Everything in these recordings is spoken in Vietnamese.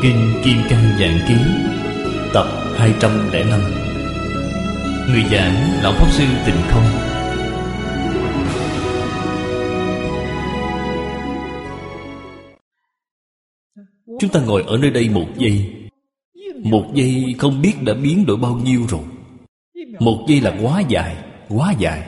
Kinh Kim Cang Giảng Ký tập 205. Người giảng Lão Pháp Sư Tịnh Không. Chúng ta ngồi ở nơi đây một giây không biết đã biến đổi bao nhiêu rồi. Một giây là quá dài.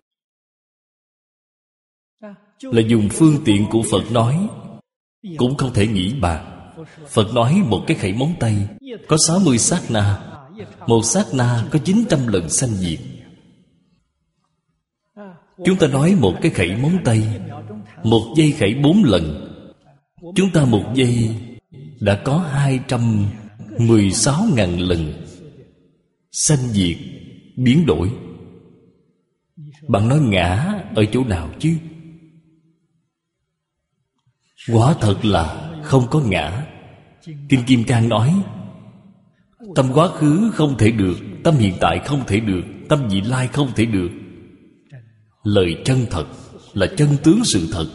Là dùng phương tiện của Phật nói cũng không thể nghĩ bàn. Phật nói một cái khẩy móng tay có 60 sát na. Một sát na có 900 lần sanh diệt. Chúng ta nói một cái khẩy móng tay, một giây khẩy 4 lần. Chúng ta một giây đã có 216.000 lần sanh diệt, biến đổi. Bạn nói ngã ở chỗ nào chứ? Quả thật là không có ngã. Kinh Kim Cang nói tâm quá khứ không thể được, tâm hiện tại không thể được, tâm vị lai không thể được. Lời chân thật là chân tướng sự thật.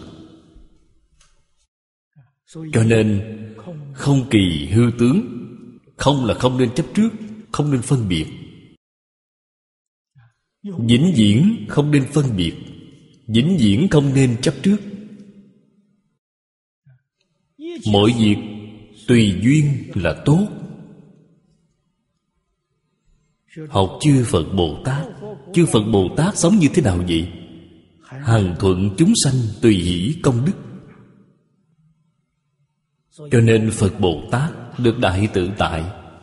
Cho nên không kỳ hư tướng. Không là không nên chấp trước, không nên phân biệt. Vĩnh viễn không nên phân biệt, vĩnh viễn không nên chấp trước. Mọi việc tùy duyên là tốt. Học chư Phật Bồ Tát. Chư Phật Bồ Tát sống như thế nào vậy? Hằng thuận chúng sanh, tùy hỷ công đức. Cho nên Phật Bồ Tát được đại tự tại,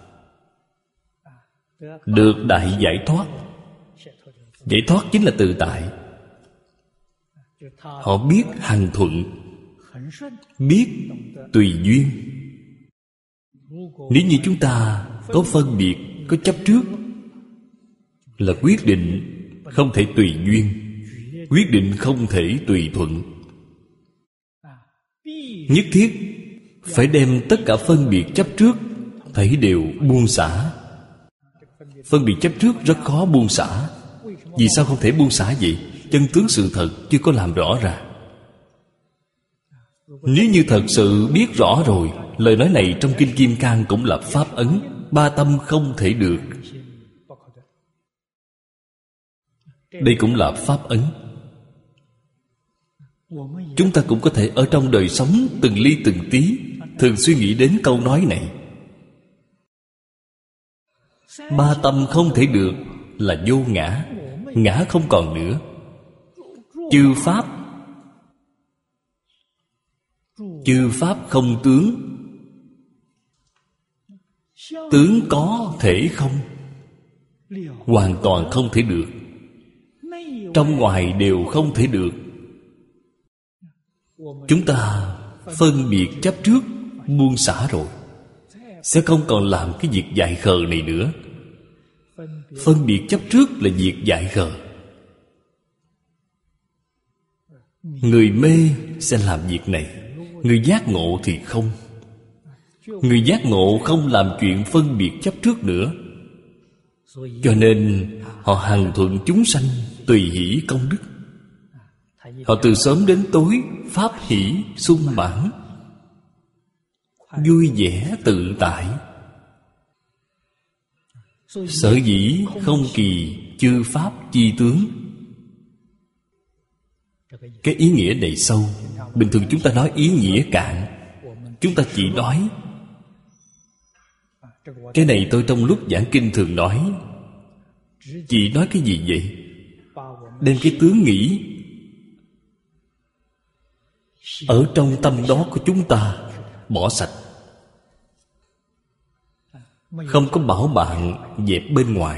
được đại giải thoát. Giải thoát chính là tự tại. Họ biết hằng thuận, biết tùy duyên. Nếu như chúng ta có phân biệt, có chấp trước, là quyết định không thể tùy duyên, quyết định không thể tùy thuận. Nhất thiết phải đem tất cả phân biệt chấp trước thấy đều buông xả. Phân biệt chấp trước rất khó buông xả. Vì sao không thể buông xả vậy? Chân tướng sự thật chưa có làm rõ ràng. Nếu như thật sự biết rõ rồi, lời nói này trong Kinh Kim Cang cũng là pháp ấn. Ba tâm không thể được. Đây cũng là pháp ấn. Chúng ta cũng có thể ở trong đời sống từng ly từng tí thường suy nghĩ đến câu nói này. Ba tâm không thể được là vô ngã. Ngã không còn nữa. Chư pháp không tướng. Tướng có thể không, hoàn toàn không thể được. Trong ngoài đều không thể được. Chúng ta phân biệt chấp trước, buông xả rồi, sẽ không còn làm cái việc dại khờ này nữa. Phân biệt chấp trước là việc dại khờ. Người mê sẽ làm việc này, người giác ngộ thì không. Người giác ngộ không làm chuyện phân biệt chấp trước nữa. Cho nên họ hằng thuận chúng sanh, tùy hỷ công đức. Họ từ sớm đến tối pháp hỷ sung mãn, vui vẻ tự tại. Sở dĩ không kỳ chư pháp chi tướng. Cái ý nghĩa này sâu. Bình thường chúng ta nói ý nghĩa cạn. Chúng ta chỉ nói. Cái này tôi trong lúc giảng kinh thường nói. Chỉ nói cái gì vậy? Đem cái tướng nghĩ ở trong tâm đó của chúng ta bỏ sạch. Không có bảo bạn dẹp bên ngoài.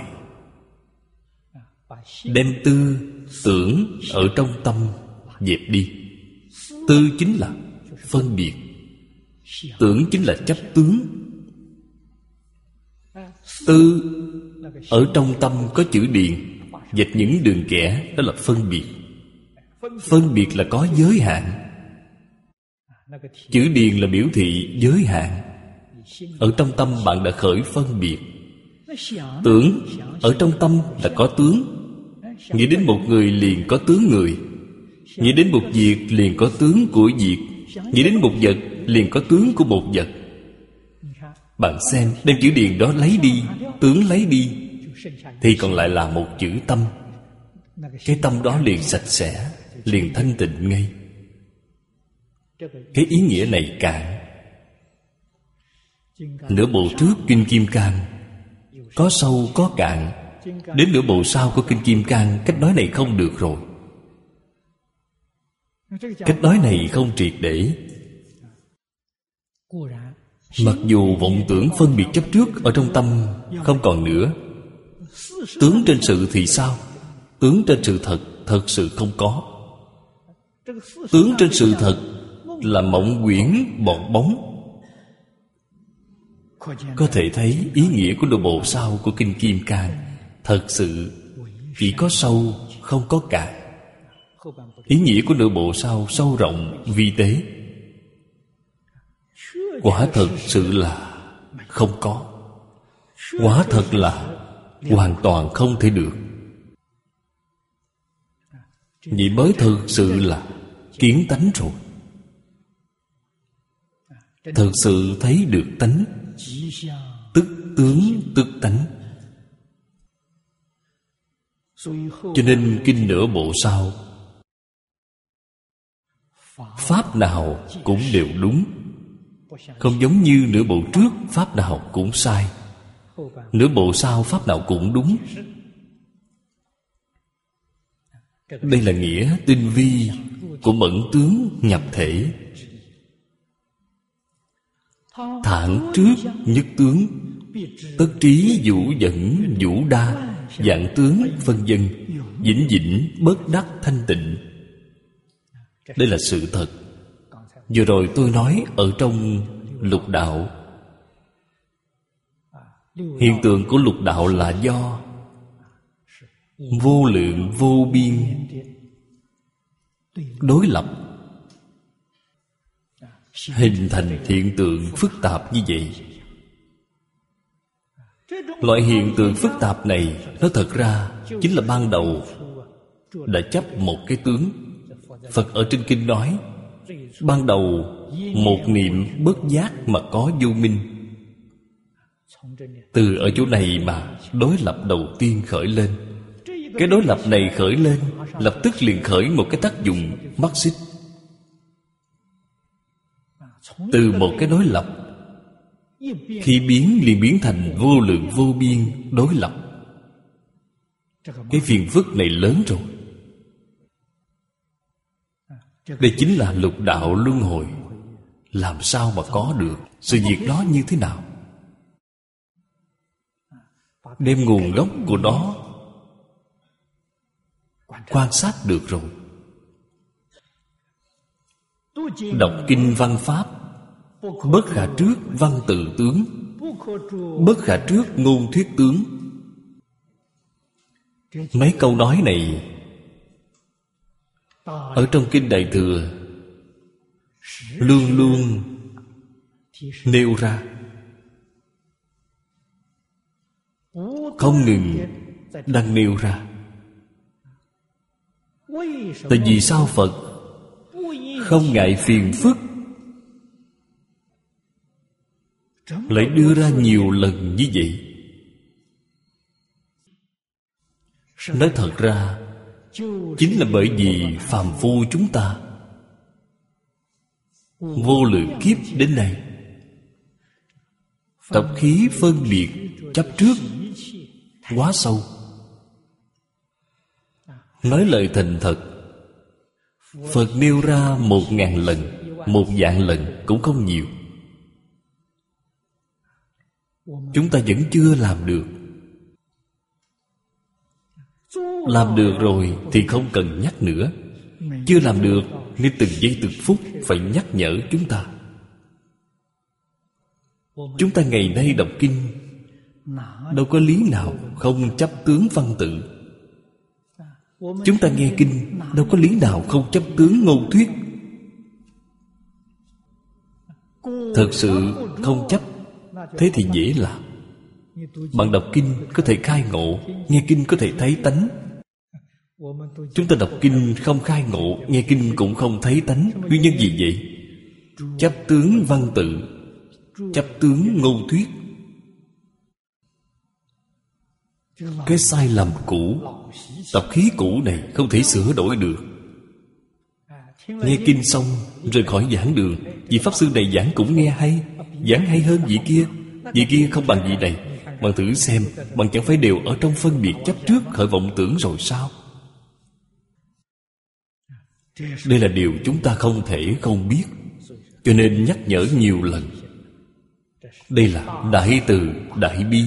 Đem tư tưởng ở trong tâm dẹp đi. Tư chính là phân biệt, tưởng chính là chấp tướng. Tư ở trong tâm có chữ điền, vạch những đường kẻ, đó là phân biệt. Phân biệt là có giới hạn. Chữ điền là biểu thị giới hạn. Ở trong tâm bạn đã khởi phân biệt. Tưởng ở trong tâm là có tướng. Nghĩ đến một người liền có tướng người. Nghĩ đến một việc liền có tướng của việc. Nghĩ đến một vật liền có tướng của một vật. Bạn xem, đem chữ điền đó lấy đi, tướng lấy đi, thì còn lại là một chữ tâm. Cái tâm đó liền sạch sẽ, liền thanh tịnh ngay. Cái ý nghĩa này cạn. Nửa bộ trước Kinh Kim Cang có sâu có cạn. Đến nửa bộ sau của Kinh Kim Cang, cách nói này không được rồi. Cách nói này không triệt để. Mặc dù vọng tưởng phân biệt chấp trước ở trong tâm không còn nữa, tướng trên sự thì sao? Tướng trên sự thật, thật sự không có. Tướng trên sự thật là mộng quyển bọt bóng. Có thể thấy ý nghĩa của nửa bộ sau của Kinh Kim Cang thật sự chỉ có sâu, không có cạn. Ý nghĩa của nửa bộ sau sâu rộng, vi tế. Quả thật sự là không có. Quả thật là hoàn toàn không thể được. Vậy mới thực sự là kiến tánh rồi. Thực sự thấy được tánh, tức tướng tức tánh. Cho nên kinh nửa bộ sau, pháp nào cũng đều đúng, không giống như nửa bộ trước pháp nào cũng sai. Nửa bộ sau pháp nào cũng đúng. Đây là nghĩa tinh vi của mẫn tướng nhập thể. Thản trước nhất tướng, tất trí vũ dẫn vũ đa, dạng tướng phân dân, vĩnh viễn bất đắc thanh tịnh. Đây là sự thật. Vừa rồi tôi nói ở trong lục đạo, hiện tượng của lục đạo là do vô lượng vô biên đối lập hình thành hiện tượng phức tạp như vậy. Loại hiện tượng phức tạp này nó thật ra chính là ban đầu đã chấp một cái tướng. Phật ở trên kinh nói, ban đầu một niệm bất giác mà có vô minh. Từ ở chỗ này mà đối lập đầu tiên khởi lên. Cái đối lập này khởi lên, lập tức liền khởi một cái tác dụng mắc xích. Từ một cái đối lập, khi biến liền biến thành vô lượng vô biên đối lập. Cái phiền phức này lớn rồi. Đây chính là lục đạo luân hồi. Làm sao mà có được? Sự việc đó như thế nào? Đem nguồn gốc của nó quan sát được rồi. Đọc kinh văn pháp, bất khả trước văn tự tướng, bất khả trước ngôn thuyết tướng. Mấy câu nói này ở trong kinh Đại Thừa luôn luôn nêu ra, không ngừng đang nêu ra. Tại vì sao Phật không ngại phiền phức lại đưa ra nhiều lần như vậy? Nói thật ra chính là bởi vì phàm phu chúng ta vô lượng kiếp đến nay tập khí phân biệt chấp trước quá sâu. Nói lời thành thật, Phật nêu ra 1000 lần, 1.000 lần cũng không nhiều. Chúng ta vẫn chưa làm được. Làm được rồi thì không cần nhắc nữa. Chưa làm được nên từng giây từng phút phải nhắc nhở chúng ta. Chúng ta ngày nay đọc kinh đâu có lý nào không chấp tướng văn tự. Chúng ta nghe kinh đâu có lý nào không chấp tướng ngôn thuyết. Thật sự không chấp, thế thì dễ làm. Bạn đọc kinh có thể khai ngộ, nghe kinh có thể thấy tánh. Chúng ta đọc kinh không khai ngộ, nghe kinh cũng không thấy tánh. Nguyên nhân gì vậy? Chấp tướng văn tự, chấp tướng ngôn thuyết. Cái sai lầm cũ, tập khí cũ này không thể sửa đổi được. Nghe kinh xong rời khỏi giảng đường, vị pháp sư này giảng cũng nghe hay, giảng hay hơn vị kia. Vị kia không bằng vị này. Bạn thử xem, bạn chẳng phải đều ở trong phân biệt chấp trước khởi vọng tưởng rồi sao? Đây là điều chúng ta không thể không biết, cho nên nhắc nhở nhiều lần. Đây là đại từ đại bi.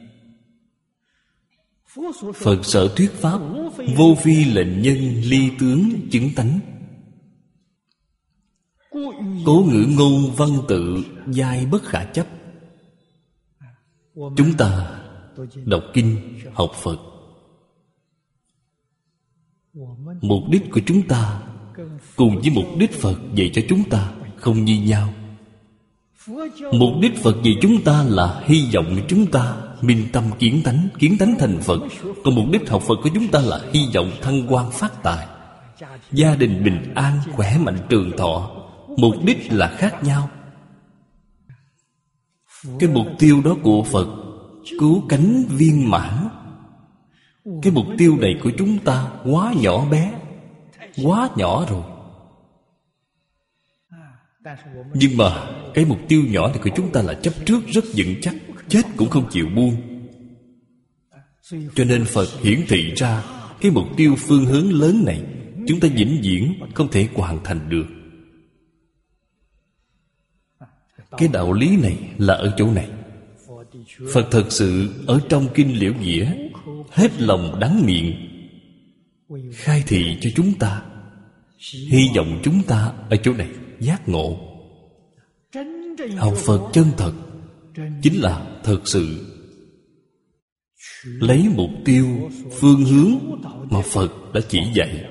Phật sở thuyết pháp, vô phi lệnh nhân ly tướng chứng tánh. Cố ngữ ngôn văn tự, giai bất khả chấp. Chúng ta đọc kinh, học Phật, mục đích của chúng ta cùng với mục đích Phật dạy cho chúng ta không như nhau. Mục đích Phật dạy chúng ta là hy vọng chúng ta minh tâm kiến tánh thành Phật. Còn mục đích học Phật của chúng ta là hy vọng thăng quan phát tài, gia đình bình an, khỏe mạnh trường thọ. Mục đích là khác nhau. Cái mục tiêu đó của Phật cứu cánh viên mãn. Cái mục tiêu này của chúng ta quá nhỏ bé, quá nhỏ rồi. Nhưng mà cái mục tiêu nhỏ này của chúng ta là chấp trước rất vững chắc, chết cũng không chịu buông. Cho nên Phật hiển thị ra cái mục tiêu phương hướng lớn này chúng ta vĩnh viễn không thể hoàn thành được. Cái đạo lý này là ở chỗ này. Phật thật sự ở trong kinh Liễu Nghĩa hết lòng đắng miệng khai thị cho chúng ta. Hy vọng chúng ta ở chỗ này giác ngộ. Học Phật chân thật chính là thật sự lấy mục tiêu, phương hướng mà Phật đã chỉ dạy.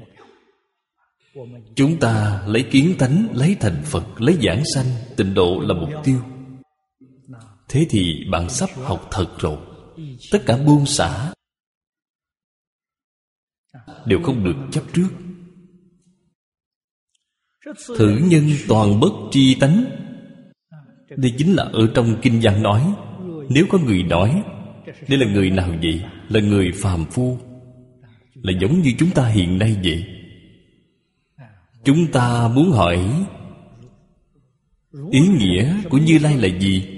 Chúng ta lấy kiến tánh, lấy thành Phật, lấy giảng sanh, tịnh độ là mục tiêu. Thế thì bạn sắp học thật rồi. Tất cả buông xả đều không được chấp trước. Thử nhân toàn bất tri tánh. Đây chính là ở trong kinh văn nói. Nếu có người nói đây là người nào vậy? Là người phàm phu, là giống như chúng ta hiện nay vậy. Chúng ta muốn hỏi ý nghĩa của Như Lai là gì?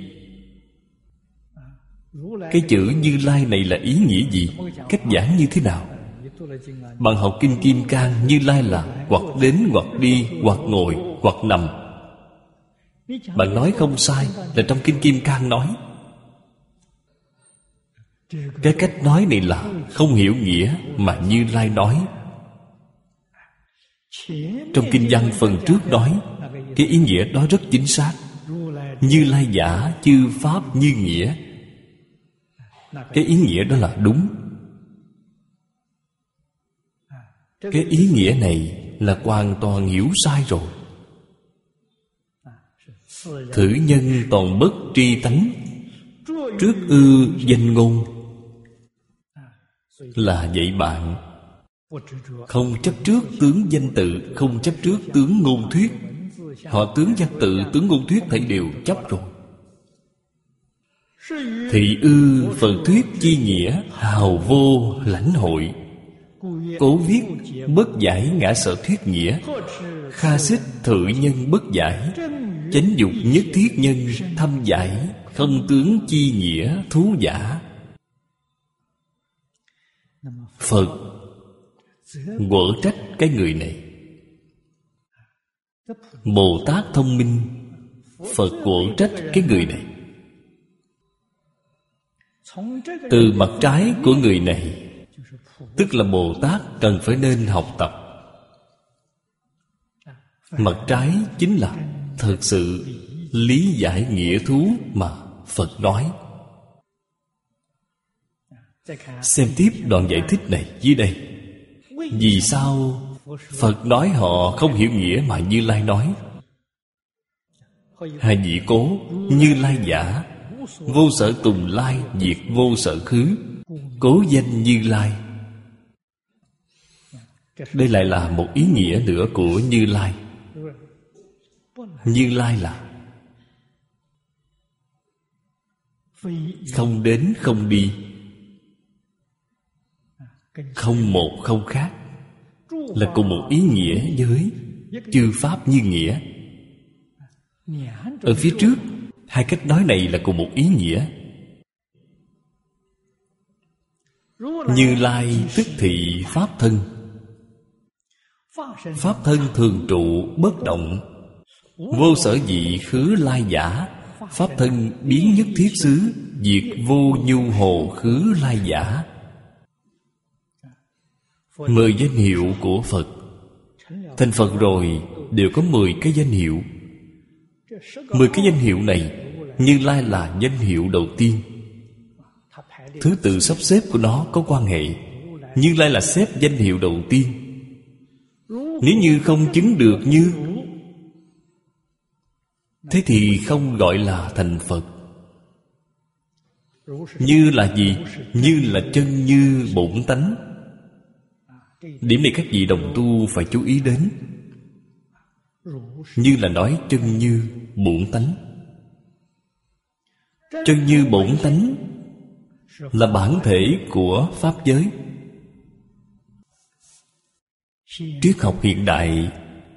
Cái chữ Như Lai này là ý nghĩa gì? Cách giảng như thế nào? Bạn học kinh Kim Cang, Như Lai là hoặc đến, hoặc đi, hoặc ngồi, hoặc nằm. Bạn nói không sai, là trong kinh Kim Cang nói. Cái cách nói này là không hiểu nghĩa mà Như Lai nói. Trong kinh văn phần trước nói cái ý nghĩa đó rất chính xác. Như Lai giả chư pháp như nghĩa. Cái ý nghĩa đó là đúng. Cái ý nghĩa này là hoàn toàn hiểu sai rồi. Thử nhân toàn bất tri tánh, trước ư danh ngôn. Là dạy bạn không chấp trước tướng danh tự, không chấp trước tướng ngôn thuyết. Họ tướng văn tự, tướng ngôn thuyết thảy đều chấp rồi. Thị ư Phật thuyết chi nghĩa, hào vô lãnh hội. Cố viết bất giải ngã sở thuyết nghĩa, kha xích thự nhân bất giải. Chánh dục nhất thiết nhân thâm giải, không tướng chi nghĩa thú giả. Phật quở trách cái người này. Bồ Tát thông minh, Phật quở trách cái người này. Từ mặt trái của người này, tức là Bồ Tát cần phải nên học tập. Mặt trái chính là thật sự lý giải nghĩa thú mà Phật nói. Xem tiếp đoạn giải thích này dưới đây. Vì sao Phật nói họ không hiểu nghĩa mà Như Lai nói? Hai vị cố, Như Lai giả, vô sở tùng lai, diệt vô sở khứ, cố danh Như Lai. Đây lại là một ý nghĩa nữa của Như Lai. Như Lai là không đến không đi, không một không khác, là cùng một ý nghĩa với chư pháp như nghĩa. Ở phía trước, hai cách nói này là cùng một ý nghĩa. Như Lai tức thị pháp thân. Pháp thân thường trụ bất động, vô sở dị khứ lai giả. Pháp thân biến nhất thiết xứ, diệt vô nhu hồ khứ lai giả. 10 danh hiệu của Phật. Thành Phật rồi đều có 10 cái danh hiệu. 10 cái danh hiệu này, Như Lai là danh hiệu đầu tiên. Thứ tự sắp xếp của nó có quan hệ. Như Lai là xếp danh hiệu đầu tiên. Nếu như không chứng được như, thế thì không gọi là thành Phật. Như là gì? Như là chân như bổn tánh. Điểm này các vị đồng tu phải chú ý đến. Như là nói chân như bổn tánh. Chân như bổn tánh là bản thể của pháp giới. Triết học hiện đại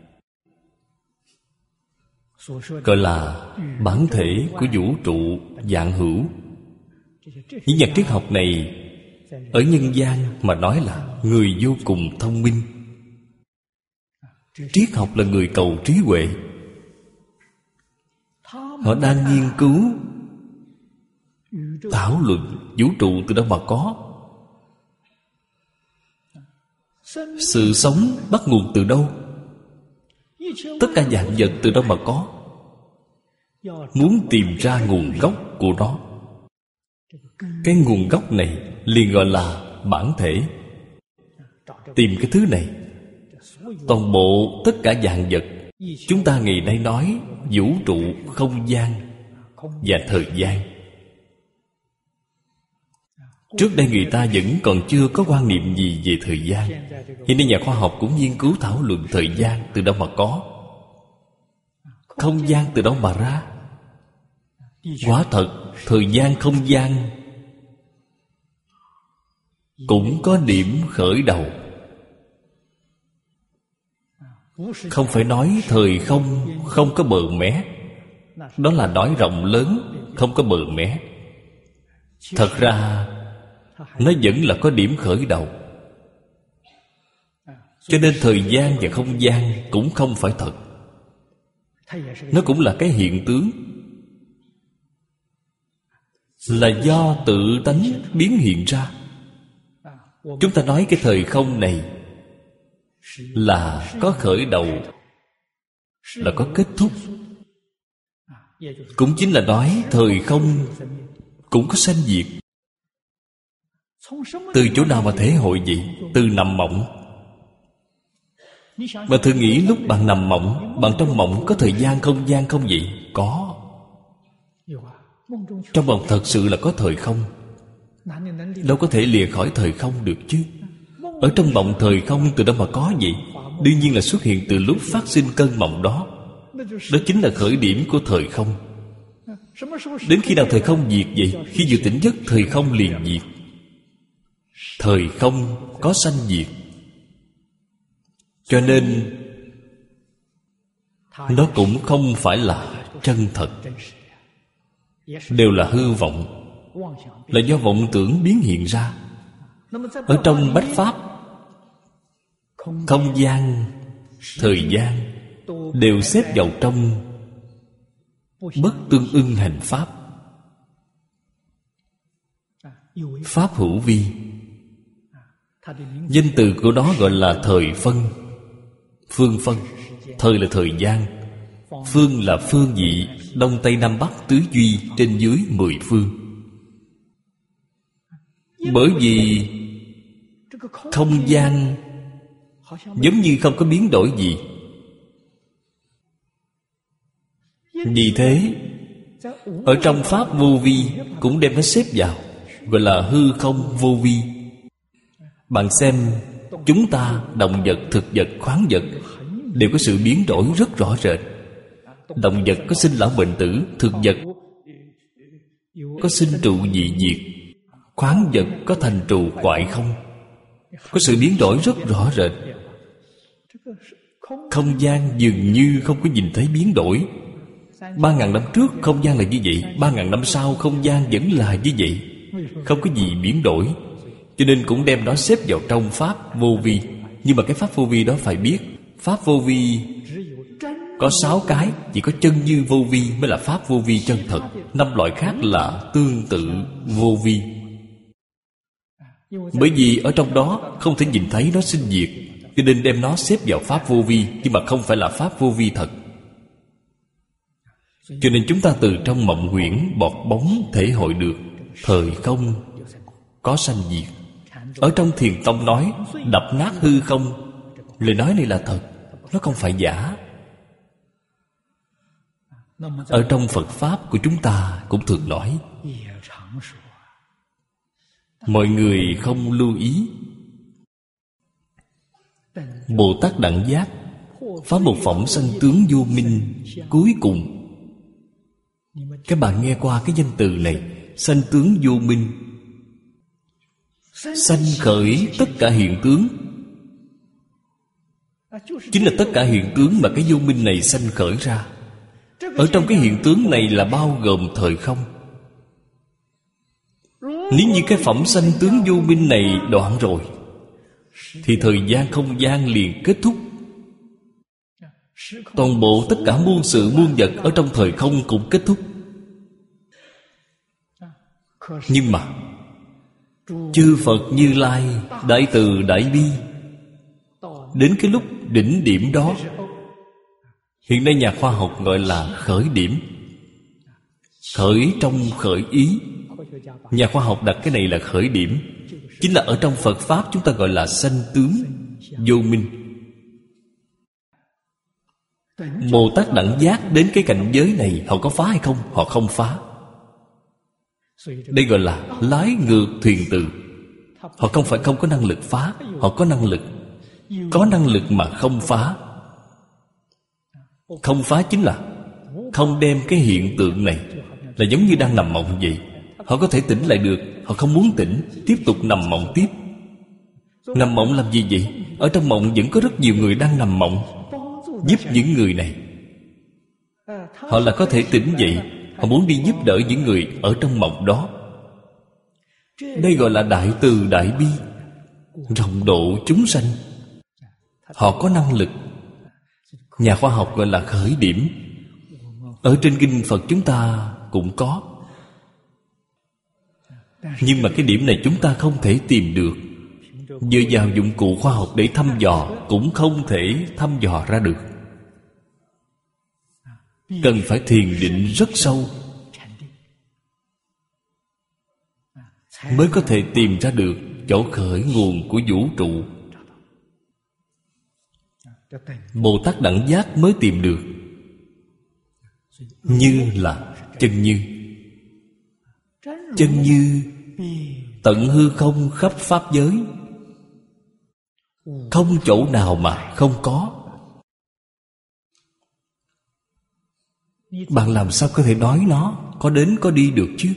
gọi là bản thể của vũ trụ vạn hữu. Những nhà triết học này ở nhân gian mà nói là người vô cùng thông minh. Triết học là người cầu trí huệ. Họ đang nghiên cứu, thảo luận vũ trụ từ đâu mà có, sự sống bắt nguồn từ đâu, tất cả vạn vật từ đâu mà có. Muốn tìm ra nguồn gốc của nó. Cái nguồn gốc này liền gọi là bản thể. Tìm cái thứ này, toàn bộ tất cả vạn vật, chúng ta ngày nay nói vũ trụ, không gian và thời gian. Trước đây người ta vẫn còn chưa có quan niệm gì về thời gian. Hiện nay nhà khoa học cũng nghiên cứu thảo luận thời gian từ đâu mà có, không gian từ đâu mà ra. Quả thật, thời gian không gian cũng có điểm khởi đầu. Không phải nói thời không không có bờ mé, đó là nói rộng lớn, không có bờ mé. Thật ra nó vẫn là có điểm khởi đầu. Cho nên thời gian và không gian cũng không phải thật. Nó cũng là cái hiện tướng, là do tự tánh biến hiện ra. Chúng ta nói cái thời không này là có khởi đầu, là có kết thúc. Cũng chính là nói thời không cũng có sanh diệt. Từ chỗ nào mà thể hội vậy? Từ nằm mộng. Mà thử nghĩ lúc bạn nằm mộng, bạn trong mộng có thời gian không gian không vậy? Có. Trong mộng thật sự là có thời không. Đâu có thể lìa khỏi thời không được chứ. Ở trong mộng thời không từ đâu mà có vậy? Đương nhiên là xuất hiện từ lúc phát sinh cơn mộng đó. Đó chính là khởi điểm của thời không. Đến khi nào thời không diệt vậy? Khi vừa tỉnh giấc thời không liền diệt. Thời không có sanh diệt. Cho nên nó cũng không phải là chân thật, đều là hư vọng, là do vọng tưởng biến hiện ra. Ở trong bách pháp, không gian, thời gian đều xếp vào trong bất tương ưng hành pháp. Pháp hữu vi, danh từ của nó gọi là thời phân, phương phân. Thời là thời gian, phương là phương vị, đông tây nam bắc tứ duy, trên dưới 10 phương. Bởi vì không gian giống như không có biến đổi gì. Vì thế ở trong pháp vô vi cũng đem nó xếp vào, gọi là hư không vô vi. Bạn xem, chúng ta, động vật, thực vật, khoáng vật đều có sự biến đổi rất rõ rệt. Động vật có sinh lão bệnh tử, thực vật có sinh trụ dị diệt, khoáng vật có thành trụ hoại không, có sự biến đổi rất rõ rệt. Không gian dường như không có nhìn thấy biến đổi. 3.000 năm trước không gian là như vậy, 3.000 năm sau không gian vẫn là như vậy, không có gì biến đổi. Cho nên cũng đem nó xếp vào trong pháp vô vi. Nhưng mà cái pháp vô vi đó phải biết, pháp vô vi có 6 cái, chỉ có chân như vô vi mới là pháp vô vi chân thật. 5 loại khác là tương tự vô vi. Bởi vì ở trong đó không thể nhìn thấy nó sinh diệt, cho nên đem nó xếp vào pháp vô vi, nhưng mà không phải là pháp vô vi thật. Cho nên chúng ta từ trong mộng huyễn bọt bóng thể hội được thời không có sanh diệt. Ở trong Thiền Tông nói đập nát hư không, lời nói này là thật, nó không phải giả. Ở trong Phật Pháp của chúng ta cũng thường nói, mọi người không lưu ý. Bồ Tát Đẳng Giác phá một phẩm sanh tướng vô minh cuối cùng. Các bạn nghe qua cái danh từ này, sanh tướng vô minh, sanh khởi tất cả hiện tướng. Chính là tất cả hiện tướng mà cái vô minh này sanh khởi ra. Ở trong cái hiện tướng này là bao gồm thời không. Nếu như cái phẩm sanh tướng vô minh này đoạn rồi, thì thời gian không gian liền kết thúc. Toàn bộ tất cả muôn sự muôn vật ở trong thời không cũng kết thúc. Nhưng mà chư Phật Như Lai, Đại Từ Đại Bi, đến cái lúc đỉnh điểm đó, hiện nay nhà khoa học gọi là khởi điểm. Khởi trong khởi ý, nhà khoa học đặt cái này là khởi điểm. Chính là ở trong Phật Pháp chúng ta gọi là sanh tướng vô minh. Bồ Tát Đẳng Giác đến cái cảnh giới này, họ có phá hay không? Họ không phá. Đây gọi là lái ngược thuyền từ. Họ không phải không có năng lực phá, họ có năng lực. Có năng lực mà không phá. Không phá chính là không đem cái hiện tượng này, là giống như đang nằm mộng vậy. Họ có thể tỉnh lại được, họ không muốn tỉnh, tiếp tục nằm mộng tiếp. Nằm mộng làm gì vậy? Ở trong mộng vẫn có rất nhiều người đang nằm mộng. Giúp những người này, họ là có thể tỉnh dậy. Họ muốn đi giúp đỡ những người ở trong mộng đó. Đây gọi là Đại Từ Đại Bi, rộng độ chúng sanh. Họ có năng lực. Nhà khoa học gọi là khởi điểm. Ở trên kinh Phật chúng ta cũng có. Nhưng mà cái điểm này chúng ta không thể tìm được. Dựa vào dụng cụ khoa học để thăm dò cũng không thể thăm dò ra được. Cần phải thiền định rất sâu mới có thể tìm ra được chỗ khởi nguồn của vũ trụ. Bồ Tát Đẳng Giác mới tìm được. Như là chân như. Chân như tận hư không khắp pháp giới, không chỗ nào mà không có. Bạn làm sao có thể nói nó có đến có đi được chứ?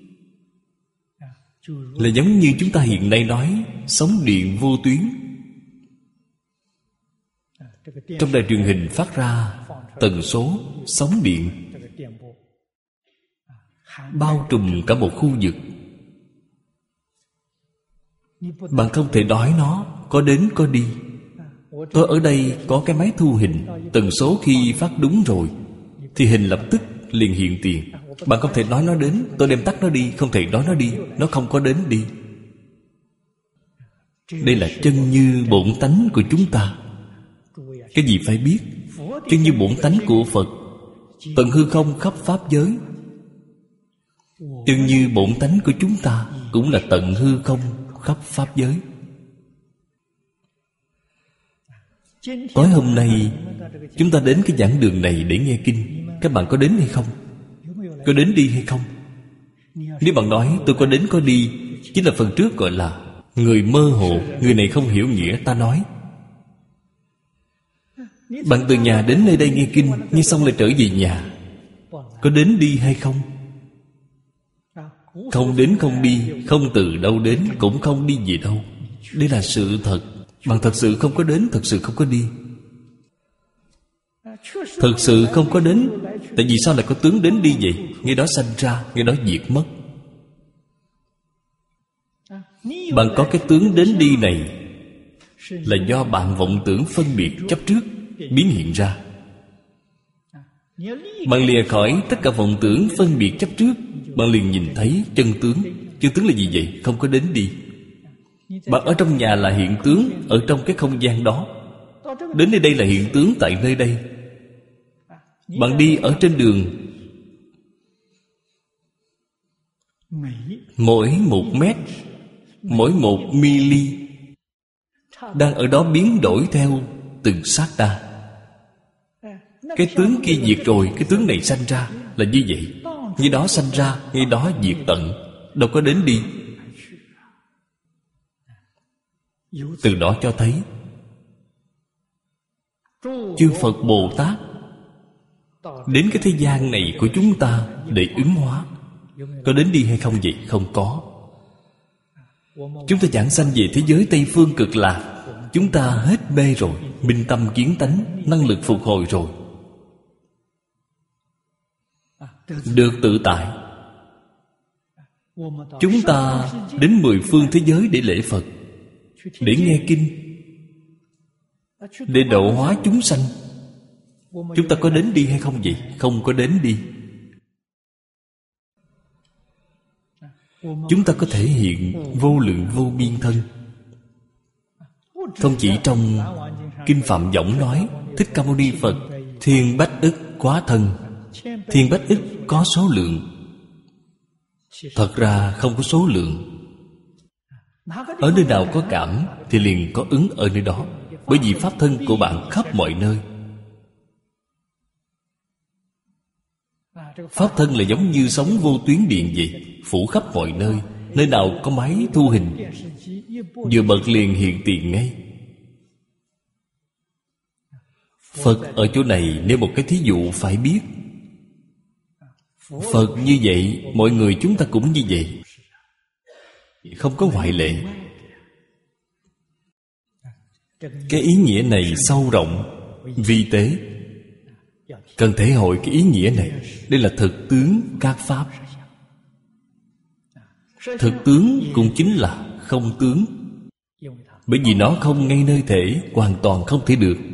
Là giống như chúng ta hiện nay nói sóng điện vô tuyến. Trong đài truyền hình phát ra tần số sóng điện bao trùm cả một khu vực. Bạn không thể nói nó có đến có đi. Tôi ở đây có cái máy thu hình, tần số khi phát đúng rồi thì hình lập tức liền hiện tiền. Bạn không thể nói nó đến, tôi đem tắt nó đi. Không thể nói nó đi, nó không có đến đi. Đây là chân như bổn tánh của chúng ta. Cái gì phải biết? Chân như bổn tánh của Phật, tận hư không khắp pháp giới. Chân như bổn tánh của chúng ta cũng là tận hư không khắp pháp giới. Tối hôm nay chúng ta đến cái giảng đường này để nghe kinh. Các bạn có đến hay không? Có đến đi hay không? Nếu bạn nói tôi có đến có đi, chính là phần trước gọi là người mơ hồ. Người này không hiểu nghĩa ta nói. Bạn từ nhà đến nơi đây nghe kinh, nghe xong lại trở về nhà, có đến đi hay không? Không đến không đi, không từ đâu đến, cũng không đi về đâu. Đây là sự thật. Bạn thật sự không có đến, thật sự không có đi. Thật sự không có đến. Tại vì sao lại có tướng đến đi vậy? Ngay đó sanh ra, ngay đó diệt mất. Bạn có cái tướng đến đi này là do bạn vọng tưởng phân biệt chấp trước biến hiện ra. Bạn lìa khỏi tất cả vọng tưởng phân biệt chấp trước, bạn liền nhìn thấy chân tướng. Chân tướng là gì vậy? Không có đến đi. Bạn ở trong nhà là hiện tướng, ở trong cái không gian đó. Đến nơi đây là hiện tướng tại nơi đây. Bạn đi ở trên đường, mỗi 1 mét, mỗi 1 mili đang ở đó biến đổi theo từng sát na. Cái tướng kia diệt rồi, cái tướng này sanh ra là như vậy. Ngay đó sanh ra, ngay đó diệt tận, đâu có đến đi. Từ đó cho thấy chư Phật Bồ Tát đến cái thế gian này của chúng ta để ứng hóa. Có đến đi hay không vậy? Không có. Chúng ta giảng sanh về thế giới Tây Phương Cực Lạc, chúng ta hết mê rồi, minh tâm kiến tánh, năng lực phục hồi rồi, được tự tại. Chúng ta đến 10 phương thế giới để lễ Phật, để nghe kinh, để độ hóa chúng sanh. Chúng ta có đến đi hay không vậy? Không có đến đi. Chúng ta có thể hiện vô lượng vô biên thân. Không chỉ trong Kinh Phạm Võng nói Thích Ca Mâu Ni Phật thiên bách ức quá thân. Thiên bách ức có số lượng, thật ra không có số lượng. Ở nơi nào có cảm thì liền có ứng ở nơi đó. Bởi vì pháp thân của bạn khắp mọi nơi. Pháp thân là giống như sóng vô tuyến điện vậy, phủ khắp mọi nơi. Nơi nào có máy thu hình, vừa bật liền hiện tiền ngay. Phật ở chỗ này, nếu một cái thí dụ phải biết, Phật như vậy, mọi người chúng ta cũng như vậy, không có ngoại lệ. Cái ý nghĩa này sâu rộng, vi tế, cần thể hội cái ý nghĩa này. Đây là thực tướng các pháp. Thực tướng cũng chính là không tướng, bởi vì nó không ngay nơi thể, hoàn toàn không thể được.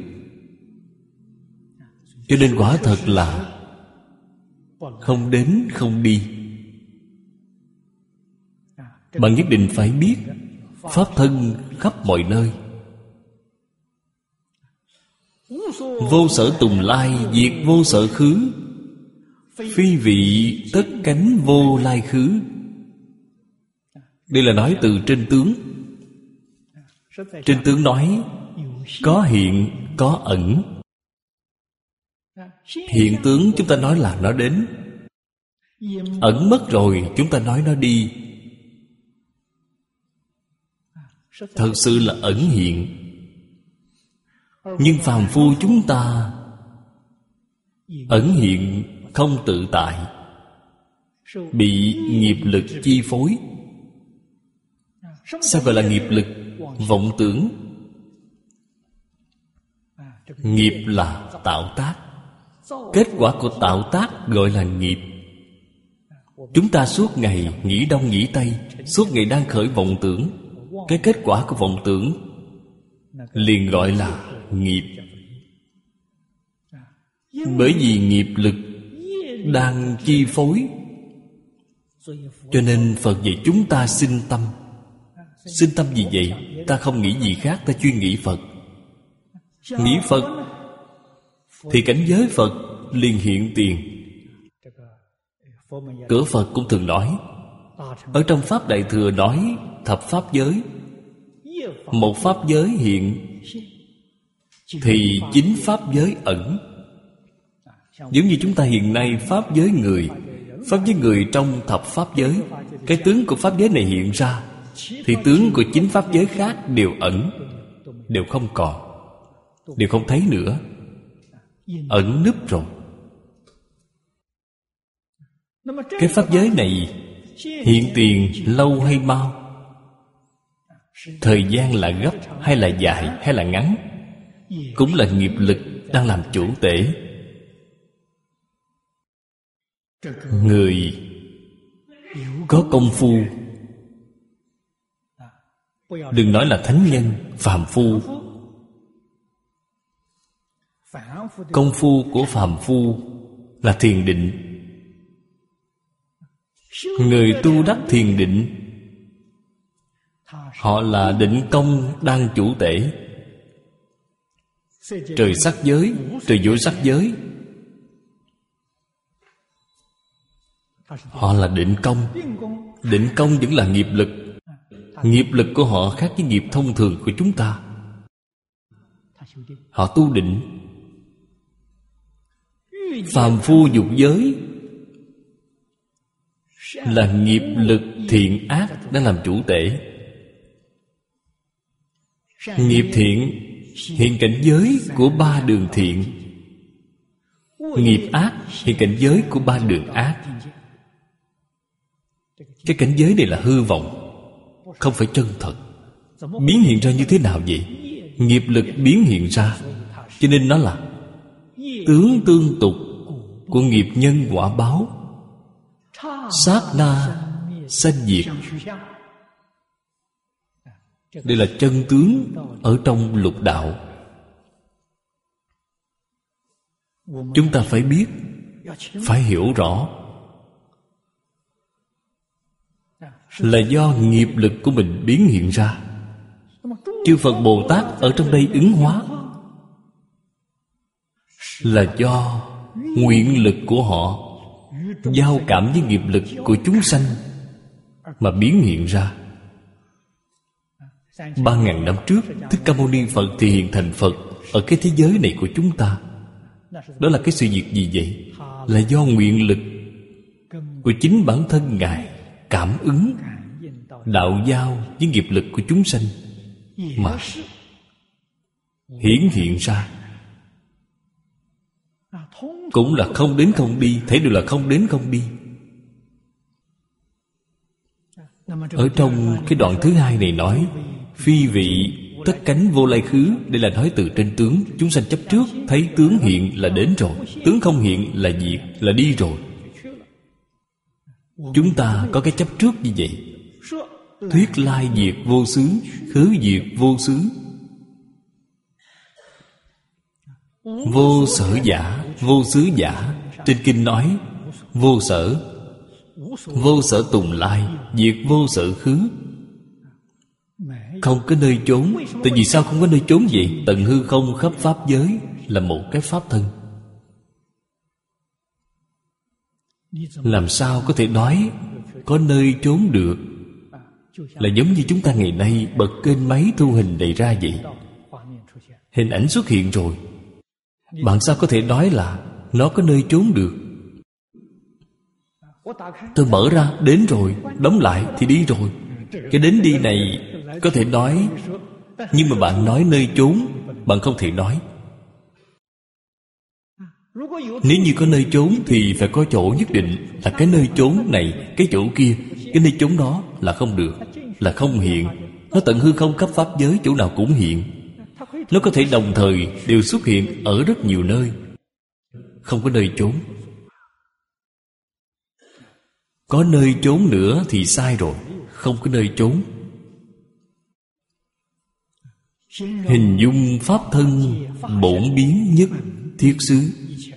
Cho nên quả thật là không đến không đi. Bạn nhất định phải biết pháp thân khắp mọi nơi. Vô sở tùng lai, diệt vô sở khứ. Phi vị tất cánh vô lai khứ. Đây là nói từ trên tướng. Trên tướng nói có hiện, có ẩn. Hiện tướng chúng ta nói là nó đến. Ẩn mất rồi chúng ta nói nó đi. Thật sự là ẩn hiện. Nhưng phàm phu chúng ta ẩn hiện không tự tại, bị nghiệp lực chi phối. Sao gọi là nghiệp lực? Vọng tưởng. Nghiệp là tạo tác. Kết quả của tạo tác gọi là nghiệp. Chúng ta suốt ngày nghĩ đông nghĩ tây, suốt ngày đang khởi vọng tưởng. Cái kết quả của vọng tưởng liền gọi là nghiệp. Bởi vì nghiệp lực đang chi phối, cho nên Phật dạy chúng ta sinh tâm. Sinh tâm gì vậy? Ta không nghĩ gì khác, ta chuyên nghĩ Phật. Nghĩ Phật thì cảnh giới Phật liền hiện tiền. Cửa Phật cũng thường nói, ở trong Pháp Đại Thừa nói thập pháp giới. Một pháp giới hiện thì chính pháp giới ẩn. Giống như chúng ta hiện nay pháp giới người. Pháp giới người trong thập pháp giới. Cái tướng của pháp giới này hiện ra thì tướng của chính pháp giới khác đều ẩn, đều không còn, đều không thấy nữa, ẩn núp rồi. Cái pháp giới này Hiện tiền lâu hay mau? Thời gian là gấp hay là dài hay là ngắn, cũng là nghiệp lực đang làm chủ tể. Người có công phu, đừng nói là thánh nhân, phàm phu. Công phu của phàm phu là thiền định. Người tu đắc thiền định, họ là định công đang chủ tể. Trời sắc giới, trời vô sắc giới, họ là định công. Định công vẫn là nghiệp lực. Nghiệp lực của họ khác với nghiệp thông thường của chúng ta. Họ tu định. Phàm phu dục giới là nghiệp lực thiện ác đang làm chủ tể. Nghiệp thiện hiện cảnh giới của ba đường thiện, nghiệp ác hiện cảnh giới của ba đường ác. Cái cảnh giới này là hư vọng, không phải chân thật. Biến hiện ra như thế nào vậy? Nghiệp lực biến hiện ra, cho nên nó là tướng tương tục của nghiệp nhân quả báo. Sát na sanh diệt. Đây là chân tướng ở trong lục đạo. Chúng ta phải biết, phải hiểu rõ, là do nghiệp lực của mình biến hiện ra. Chư Phật Bồ Tát ở trong đây ứng hóa là do nguyện lực của họ giao cảm với nghiệp lực của chúng sanh mà biến hiện ra. 3.000 năm trước, Thích Ca Mâu Ni Phật thì hiện thành Phật ở cái thế giới này của chúng ta. Đó là cái sự việc gì vậy? Là do nguyện lực của chính bản thân Ngài cảm ứng đạo giao với nghiệp lực của chúng sanh mà hiển hiện ra. Cũng là không đến không đi, thấy được là không đến không đi. Ở trong cái đoạn thứ hai này nói phi vị tất cánh vô lai khứ. Đây là nói từ trên tướng. Chúng sanh chấp trước, thấy tướng hiện là đến rồi, tướng không hiện là diệt, là đi rồi. Chúng ta có cái chấp trước như vậy. Thuyết lai diệt vô xứ, khứ diệt vô xứ. Vô sở giả, vô xứ giả. Trên kinh nói vô sở, vô sở tùng lai, diệt vô sở khứ. Không có nơi trốn. Tại vì sao không có nơi trốn vậy? Tận hư không khắp pháp giới là một cái pháp thân. Làm sao có thể nói có nơi trốn được? Là giống như chúng ta ngày nay bật kênh máy thu hình đầy ra vậy. Hình ảnh xuất hiện rồi, bạn sao có thể nói là nó có nơi trốn được? Tôi mở ra, đến rồi, đóng lại thì đi rồi. Cái đến đi này có thể nói, nhưng mà bạn nói nơi trốn, bạn không thể nói. Nếu như có nơi trốn thì phải có chỗ nhất định. Là cái nơi trốn này, cái chỗ kia. Cái nơi trốn đó là không được, là không hiện. Nó tận hư không khắp pháp giới, chỗ nào cũng hiện. Nó có thể đồng thời đều xuất hiện ở rất nhiều nơi. Không có nơi trốn. Có nơi trốn nữa thì sai rồi. Không có nơi trốn. Hình dung pháp thân bổn biến nhất thiết xứ.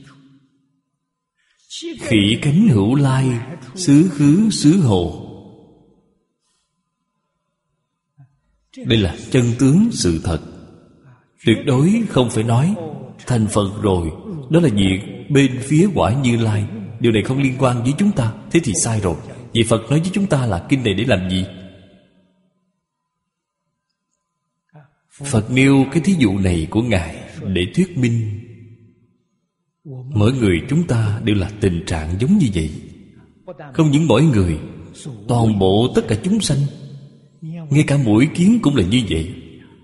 Khỉ cánh hữu lai, xứ khứ xứ hồ. Đây là chân tướng sự thật. Tuyệt đối không phải nói thành Phật rồi, đó là việc bên phía quả Như Lai. Điều này không liên quan với chúng ta. Thế thì sai rồi. Vậy Phật nói với chúng ta là kinh này để làm gì? Phật nêu cái thí dụ này của Ngài để thuyết minh mỗi người chúng ta đều là tình trạng giống như vậy. Không những mỗi người, toàn bộ tất cả chúng sanh, ngay cả muỗi kiến cũng là như vậy.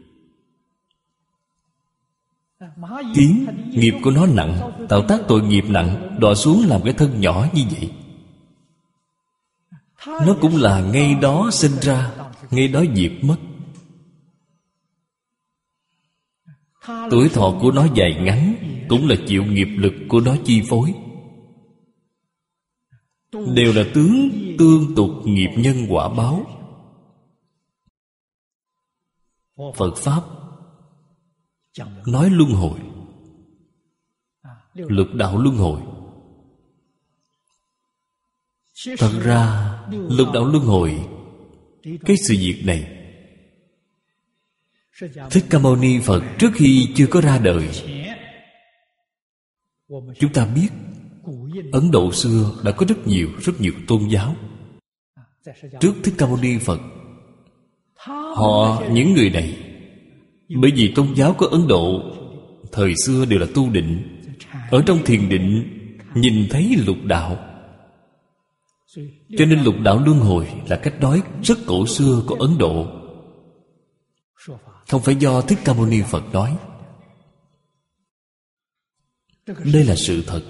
Kiến, nghiệp của nó nặng, tạo tác tội nghiệp nặng, đọa xuống làm cái thân nhỏ như vậy. nó cũng là ngay đó sinh ra, ngay đó diệt mất. Tuổi thọ của nó dài ngắn cũng là chịu nghiệp lực của nó chi phối. Đều là tướng tương tục nghiệp nhân quả báo. Phật Pháp nói luân hồi, lục đạo luân hồi. Thật ra lục đạo luân hồi, cái sự việc này Thích Ca Mâu Ni Phật trước khi chưa có ra đời, chúng ta biết Ấn Độ xưa đã có rất nhiều tôn giáo. Trước Thích Ca Mâu Ni Phật, những người này, bởi vì tôn giáo của Ấn Độ thời xưa đều là tu định, ở trong thiền định nhìn thấy lục đạo, cho nên lục đạo luân hồi là cách nói rất cổ xưa của Ấn Độ, không phải do Thích Ca Mâu Ni Phật nói. Đây là sự thật.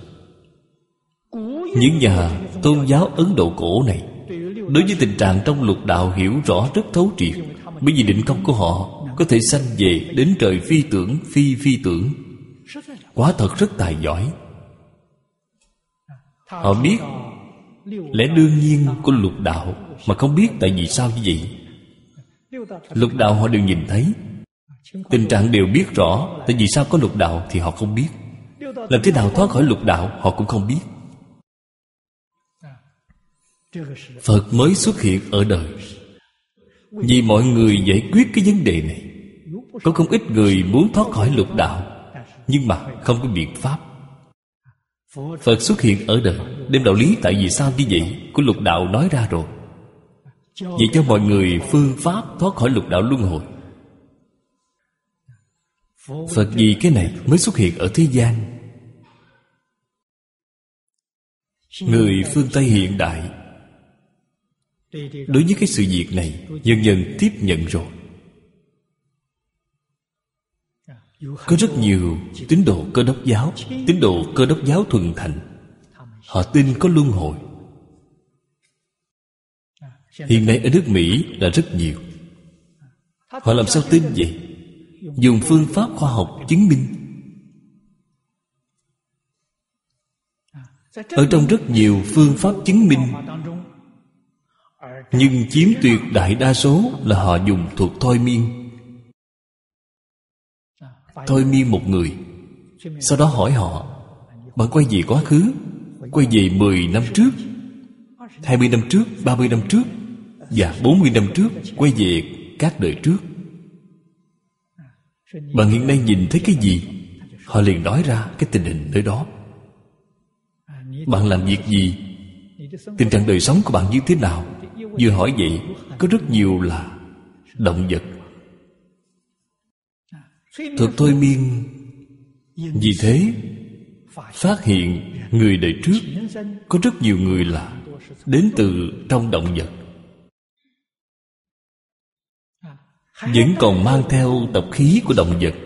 Những nhà tôn giáo Ấn Độ cổ này đối với tình trạng trong lục đạo hiểu rõ rất thấu triệt, bởi vì định công của họ có thể sanh về đến trời phi tưởng, phi tưởng. Quả thật rất tài giỏi. Họ biết lẽ đương nhiên của lục đạo, mà không biết tại vì sao như vậy. Lục đạo họ đều nhìn thấy, tình trạng đều biết rõ. Tại vì sao có lục đạo thì họ không biết. Làm thế nào thoát khỏi lục đạo họ cũng không biết. Phật mới xuất hiện ở đời vì mọi người giải quyết cái vấn đề này. Có không ít người muốn thoát khỏi lục đạo, nhưng mà không có biện pháp. Phật xuất hiện ở đời, đem đạo lý tại vì sao như vậy của lục đạo nói ra rồi, vậy cho mọi người phương pháp thoát khỏi lục đạo luân hồi. Phật vì cái này mới xuất hiện ở thế gian. Người phương Tây hiện đại đối với cái sự việc này dần dần tiếp nhận rồi. Có rất nhiều tín đồ Cơ Đốc giáo, tín đồ Cơ Đốc giáo thuần thành, họ tin có luân hồi. Hiện nay ở nước Mỹ là rất nhiều. Họ làm sao tin vậy? Dùng phương pháp khoa học chứng minh. Ở trong rất nhiều phương pháp chứng minh, nhưng chiếm tuyệt đại đa số là họ dùng thuật thôi miên. Thôi miên một người, sau đó hỏi họ: bạn quay về quá khứ, quay về 10 năm trước, 20 năm trước, 30 năm trước và 40 năm trước, quay về các đời trước. Bạn hiện nay nhìn thấy cái gì? Họ liền nói ra cái tình hình nơi đó. Bạn làm việc gì? Tình trạng đời sống của bạn như thế nào? Vừa hỏi vậy, có rất nhiều là động vật. Thuật thôi miên vì thế phát hiện người đời trước có rất nhiều người là đến từ trong động vật, vẫn còn mang theo tập khí của động vật.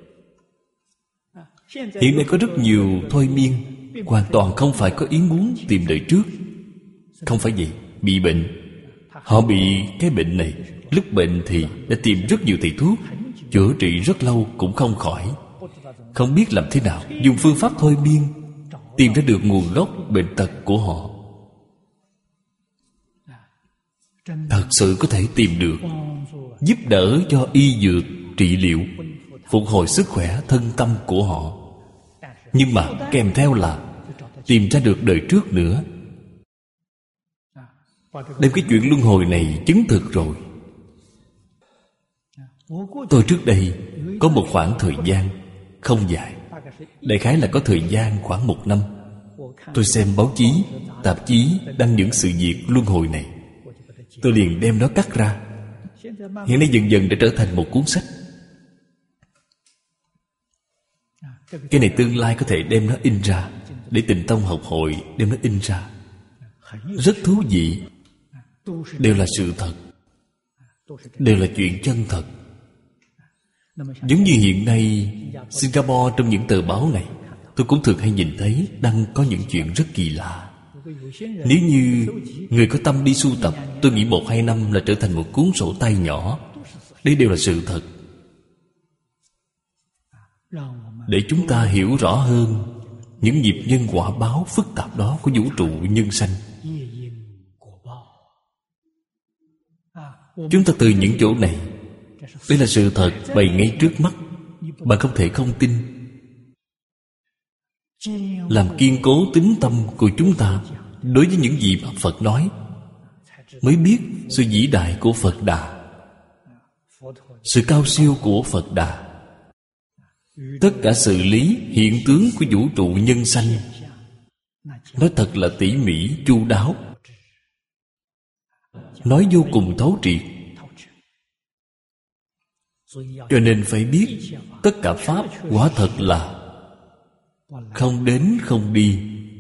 Hiện nay có rất nhiều thôi miên hoàn toàn không phải có ý muốn tìm đời trước. Không phải vậy. Bị bệnh, họ bị cái bệnh này, lúc bệnh thì đã tìm rất nhiều thầy thuốc, chữa trị rất lâu cũng không khỏi. Không biết làm thế nào, dùng phương pháp thôi miên tìm ra được nguồn gốc bệnh tật của họ. Thật sự có thể tìm được, giúp đỡ cho y dược trị liệu, phục hồi sức khỏe thân tâm của họ. Nhưng mà kèm theo là tìm ra được đời trước nữa. Đem cái chuyện luân hồi này chứng thực rồi. Tôi trước đây có một khoảng thời gian không dài, đại khái là có thời gian khoảng 1 năm. Tôi xem báo chí, tạp chí đăng những sự việc luân hồi này, tôi liền đem nó cắt ra. Hiện nay dần dần đã trở thành một cuốn sách. Cái này tương lai có thể đem nó in ra, để Tịnh Tông học hội đem nó in ra. Rất thú vị. Đều là sự thật, đều là chuyện chân thật. Giống như hiện nay Singapore, trong những tờ báo này tôi cũng thường hay nhìn thấy đăng có những chuyện rất kỳ lạ. Nếu như người có tâm đi sưu tập, tôi nghĩ 1-2 năm là trở thành một cuốn sổ tay nhỏ. Đây đều là sự thật. Để chúng ta hiểu rõ hơn những nghiệp nhân quả báo phức tạp đó của vũ trụ nhân sanh. Chúng ta từ những chỗ này, đây là sự thật bày ngay trước mắt, bạn không thể không tin. Làm kiên cố tín tâm của chúng ta đối với những gì mà Phật nói, mới biết sự vĩ đại của Phật Đà, sự cao siêu của Phật Đà. Tất cả xử lý hiện tướng của vũ trụ nhân sanh, nói thật là tỉ mỉ chu đáo, nói vô cùng thấu triệt. Cho nên phải biết tất cả pháp quả thật là không đến không đi.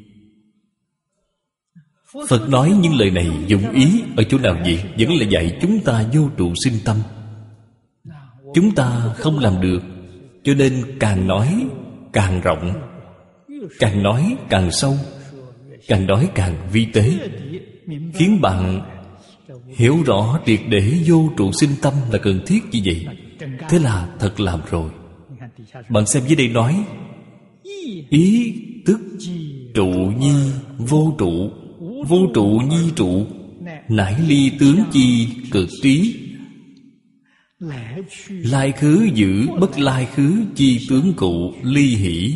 Phật nói những lời này dụng ý ở chỗ nào vậy? Vẫn là dạy chúng ta vô trụ sinh tâm. Chúng ta không làm được, cho nên càng nói càng rộng, càng nói càng sâu, càng nói càng vi tế, khiến bạn hiểu rõ triệt để vô trụ sinh tâm là cần thiết như vậy. Thế là thật làm rồi. Bạn xem dưới đây nói: ý tức trụ nhi vô trụ, vô trụ nhi trụ, nải ly tướng chi cực trí, lai khứ giữ bất lai khứ chi tướng cụ ly hỷ.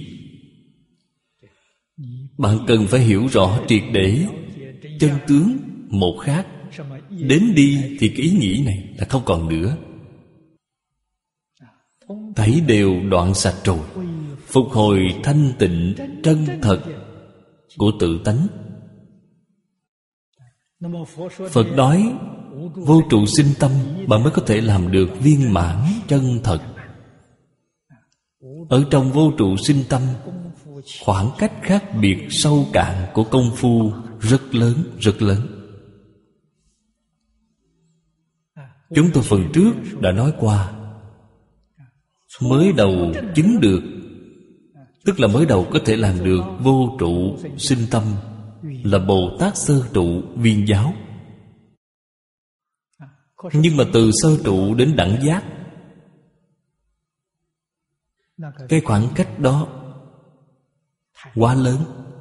Bạn cần phải hiểu rõ triệt để chân tướng một khác. Đến đi thì cái ý nghĩ này là không còn nữa, thấy đều đoạn sạch rồi, phục hồi thanh tịnh chân thật của tự tánh. Phật nói vô trụ sinh tâm, bạn mới có thể làm được viên mãn chân thật. Ở trong vô trụ sinh tâm, khoảng cách khác biệt sâu cạn của công phu rất lớn, rất lớn. Chúng tôi phần trước đã nói qua, mới đầu chứng được, tức là mới đầu có thể làm được vô trụ sinh tâm, là Bồ Tát sơ trụ viên giáo. Nhưng mà từ sơ trụ đến đẳng giác, cái khoảng cách đó quá lớn.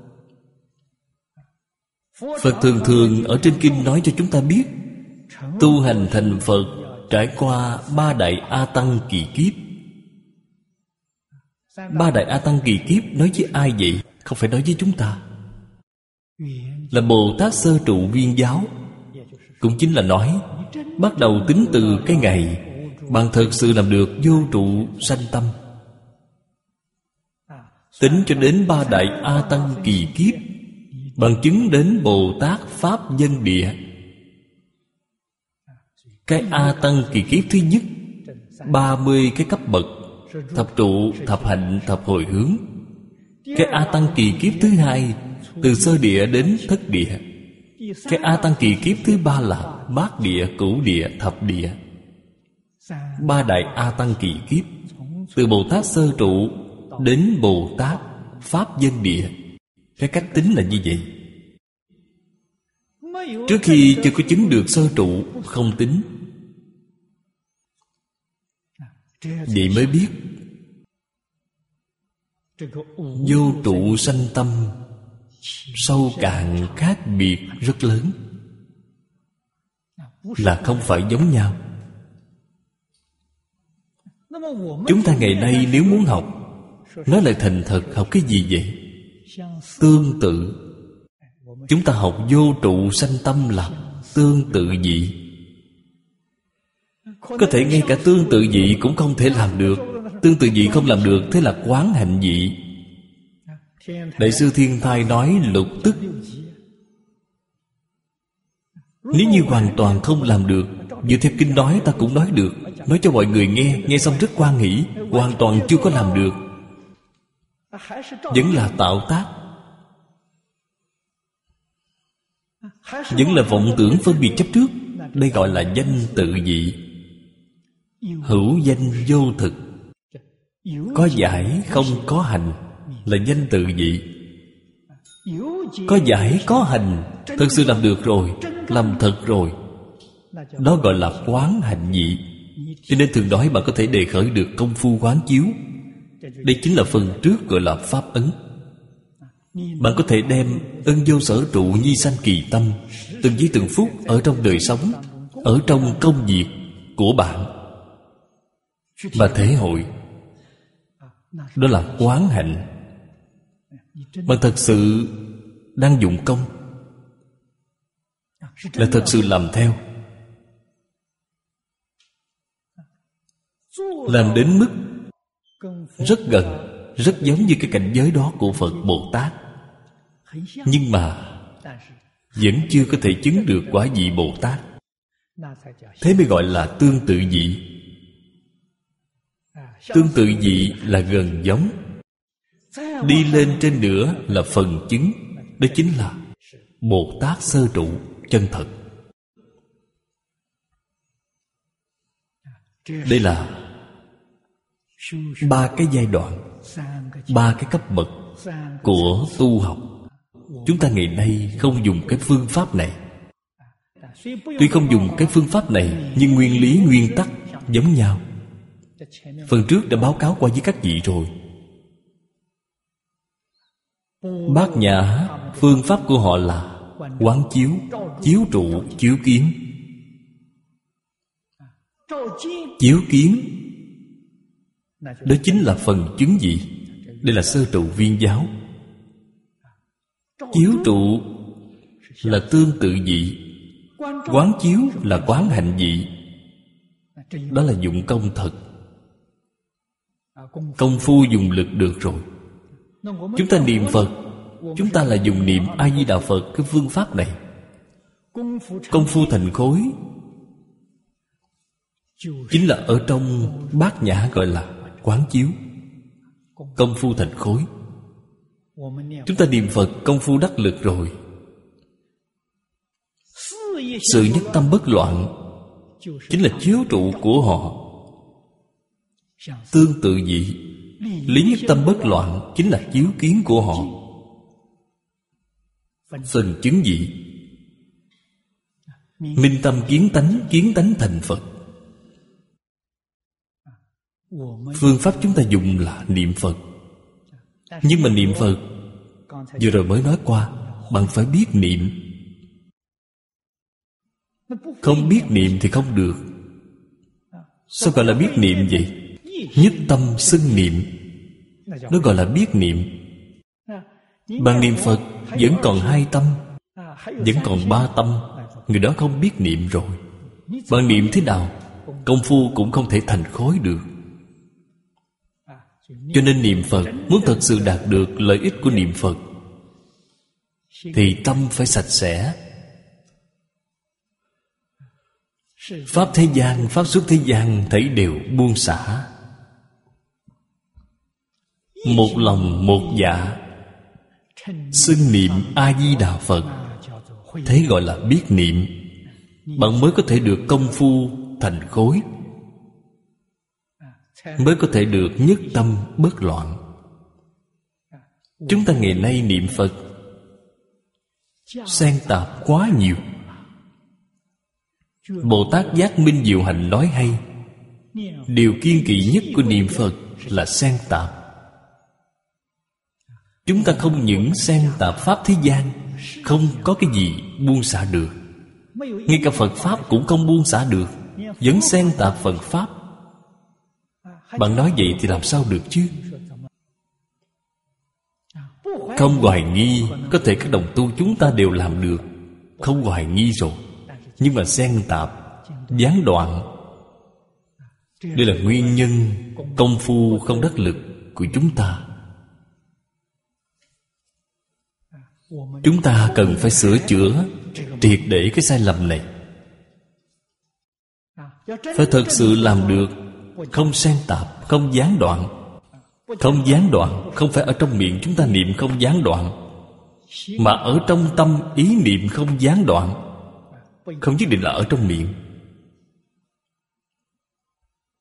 Phật thường thường ở trên kinh nói cho chúng ta biết, tu hành thành Phật trải qua 3 đại A Tăng kỳ kiếp. 3 đại A Tăng kỳ kiếp nói với ai vậy? Không phải nói với chúng ta. Là Bồ Tát sơ trụ viên giáo. Cũng chính là nói, bắt đầu tính từ cái ngày bạn thật sự làm được vô trụ sanh tâm, tính cho đến 3 đại A Tăng kỳ kiếp, bạn chứng đến Bồ Tát Pháp Nhân Địa. Cái A Tăng kỳ kiếp thứ nhất, 30 cái cấp bậc, thập trụ, thập hạnh, thập hồi hướng. Cái A Tăng kỳ kiếp thứ hai, từ sơ địa đến thất địa. Cái A Tăng kỳ kiếp thứ ba là bát địa, cửu địa, thập địa. 3 đại A Tăng kỳ kiếp, từ Bồ Tát sơ trụ đến Bồ Tát Pháp Nhân Địa. Cái cách tính là như vậy. Trước khi chưa có chứng được sơ trụ, không tính. Vậy mới biết vô trụ sanh tâm sâu cạn khác biệt rất lớn, là không phải giống nhau. Chúng ta ngày nay nếu muốn học, nói lại thành thật, học cái gì vậy? Tương tự. Chúng ta học vô trụ sanh tâm là tương tự dị. Có thể ngay cả tương tự dị cũng không thể làm được. Tương tự dị không làm được, thế là quán hạnh dị. Đại sư Thiên Thai nói lục tức. Nếu như hoàn toàn không làm được, dựa theo kinh nói ta cũng nói được, nói cho mọi người nghe, nghe xong rất hoan hỷ. Hoàn toàn chưa có làm được, vẫn là tạo tác, vẫn là vọng tưởng phân biệt chấp trước. Đây gọi là danh tự dị. Hữu danh vô thực, có giải không có hành, là danh tự dị. Có giải có hành, thật sự làm được rồi, làm thật rồi, đó gọi là quán hạnh nhị. Cho nên thường nói bạn có thể đề khởi được công phu quán chiếu. Đây chính là phần trước gọi là pháp ấn. Bạn có thể đem ân vô sở trụ nhi sanh kỳ tâm, từng giây từng phút ở trong đời sống, ở trong công việc của bạn mà thể hội. Đó là quán hạnh. Bạn thật sự đang dụng công, là thật sự làm theo, làm đến mức rất gần, rất giống như cái cảnh giới đó của Phật Bồ Tát. Nhưng mà vẫn chưa có thể chứng được quả vị Bồ Tát. Thế mới gọi là tương tự vị. Tương tự vị là gần giống. Đi lên trên nữa là phần chứng. Đó chính là Bồ Tát sơ trụ chân thật. Đây là ba cái giai đoạn, ba cái cấp bậc của tu học. Chúng ta ngày nay không dùng cái phương pháp này. Tuy không dùng cái phương pháp này, nhưng nguyên lý, nguyên tắc giống nhau. Phần trước đã báo cáo qua với các vị rồi. Bát Nhã, phương pháp của họ là quán chiếu, chiếu trụ, chiếu kiến. Chiếu kiến, đó chính là phần chứng vị. Đây là sơ trụ viên giáo. Chiếu trụ là tương tự vị. Quán chiếu là quán hạnh vị. Đó là dụng công thật. Công phu dùng lực được rồi. Chúng ta niệm Phật, chúng ta là dùng niệm A-di-đà Phật, cái phương pháp này. Công phu thành khối chính là ở trong Bát Nhã gọi là quán chiếu. Công phu thành khối. Chúng ta niệm Phật công phu đắc lực rồi. Sự nhất tâm bất loạn chính là chiếu trụ của họ. Tương tự vị, lý nhất tâm bất loạn chính là chiếu kiến của họ. Phần chứng vị, minh tâm kiến tánh thành Phật. Phương pháp chúng ta dùng là niệm Phật. Nhưng mà niệm Phật, vừa rồi mới nói qua, bạn phải biết niệm. Không biết niệm thì không được. Sao gọi là biết niệm vậy? Nhất tâm xưng niệm, nó gọi là biết niệm. Bạn niệm Phật vẫn còn hai tâm, vẫn còn ba tâm, người đó không biết niệm rồi. Bạn niệm thế nào, công phu cũng không thể thành khối được. Cho nên niệm Phật, muốn thật sự đạt được lợi ích của niệm Phật, thì tâm phải sạch sẽ. Pháp thế gian, pháp xuất thế gian thấy đều buông xả. Một lòng một dạ xưng niệm A-di-đà Phật. Thế gọi là biết niệm. Bạn mới có thể được công phu thành khối, mới có thể được nhất tâm bất loạn. Chúng ta ngày nay niệm Phật xen tạp quá nhiều. Bồ Tát Giác Minh Diệu Hạnh nói hay, điều kiêng kỵ nhất của niệm Phật là xen tạp. Chúng ta không những xen tạp pháp thế gian, không có cái gì buông xả được. Ngay cả Phật Pháp cũng không buông xả được, vẫn xen tạp Phật Pháp. Bạn nói vậy thì làm sao được chứ? Không hoài nghi, có thể các đồng tu chúng ta đều làm được, không hoài nghi rồi. Nhưng mà xen tạp, gián đoạn, đây là nguyên nhân công phu không đắc lực của chúng ta. Chúng ta cần phải sửa chữa triệt để cái sai lầm này. Phải thật sự làm được, không xen tạp, không gián đoạn. Không gián đoạn không phải ở trong miệng chúng ta niệm không gián đoạn, mà ở trong tâm ý niệm không gián đoạn. Không nhất định là ở trong miệng.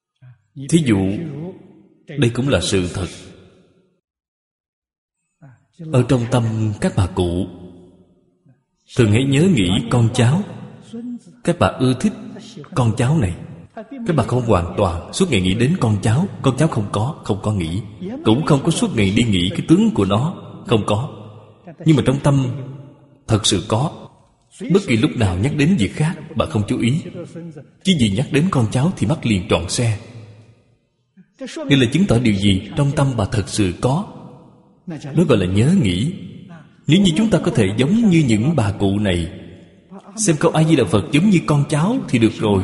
Thí dụ, đây cũng là sự thật. Ở trong tâm các bà cụ thường hãy nhớ nghĩ con cháu. Các bà ưa thích con cháu này. Các bà không hoàn toàn suốt ngày nghĩ đến con cháu. Con cháu không có nghĩ. Cũng không có suốt ngày đi nghĩ cái tướng của nó. Không có. Nhưng mà trong tâm thật sự có. Bất kỳ lúc nào nhắc đến việc khác bà không chú ý, chỉ vì nhắc đến con cháu thì mắt liền trọn xe. Đây là chứng tỏ điều gì? Trong tâm bà thật sự có. Đó gọi là nhớ nghĩ. Nếu như chúng ta có thể giống như những bà cụ này, xem câu A Di Đà Phật giống như con cháu thì được rồi.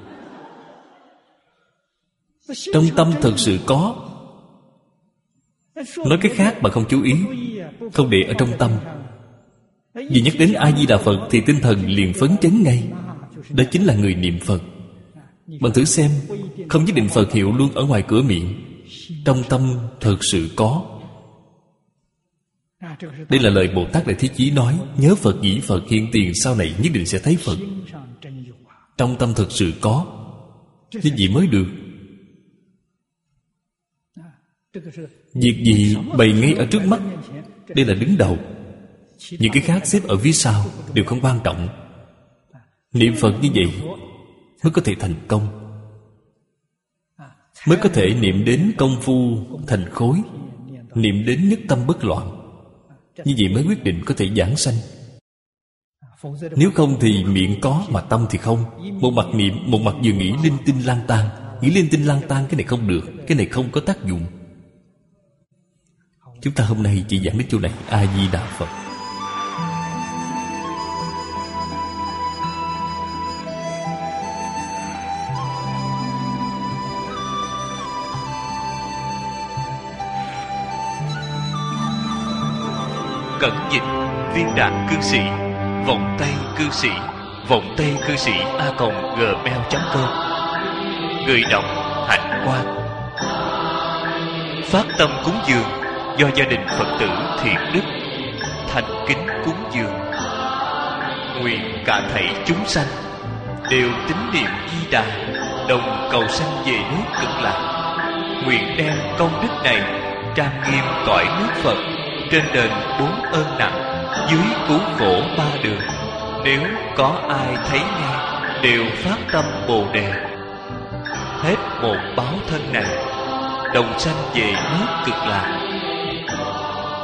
Trong tâm thật sự có. Nói cái khác bà không chú ý, không để ở trong tâm. Vì nhắc đến A Di Đà Phật thì tinh thần liền phấn chấn ngay. Đó chính là người niệm Phật. Bạn thử xem, không nhất định Phật hiệu luôn ở ngoài cửa miệng. Trong tâm thật sự có. Đây là lời Bồ Tát Đại Thế Chí nói. Nhớ Phật nghĩ Phật, hiện tiền sau này nhất định sẽ thấy Phật. Trong tâm thật sự có. Như vậy mới được. Việc gì bày ngay ở trước mắt, đây là đứng đầu. Những cái khác xếp ở phía sau đều không quan trọng. Niệm Phật như vậy mới có thể thành công, mới có thể niệm đến công phu thành khối, niệm đến nhất tâm bất loạn. Như vậy mới quyết định có thể giảng sanh. Nếu không thì miệng có mà tâm thì không. Một mặt niệm, một mặt vừa nghĩ linh tinh lang tan. Nghĩ linh tinh lang tan, cái này không được, cái này không có tác dụng. Chúng ta hôm nay chỉ giảng đến chỗ này. A Di Đà Phật. Cẩn dịch Viên Đạn Cư Sĩ, Vọng Tây Cư Sĩ, Vọng Tây Cư Sĩ @gmail.com. Người đọc Hạnh Quang. Phát tâm cúng dường do gia đình Phật tử Thiện Đức thành kính cúng dường. Nguyện cả thảy chúng sanh đều tín niệm Di Đà, đồng cầu sanh về nước Cực Lạc. Nguyện đem công đức này trang nghiêm cõi nước Phật, trên đền 4 ơn nặng, dưới cứu khổ 3 đường. Nếu có ai thấy nghe đều phát tâm Bồ Đề, hết một báo thân này, đồng sanh về nước Cực Lạc.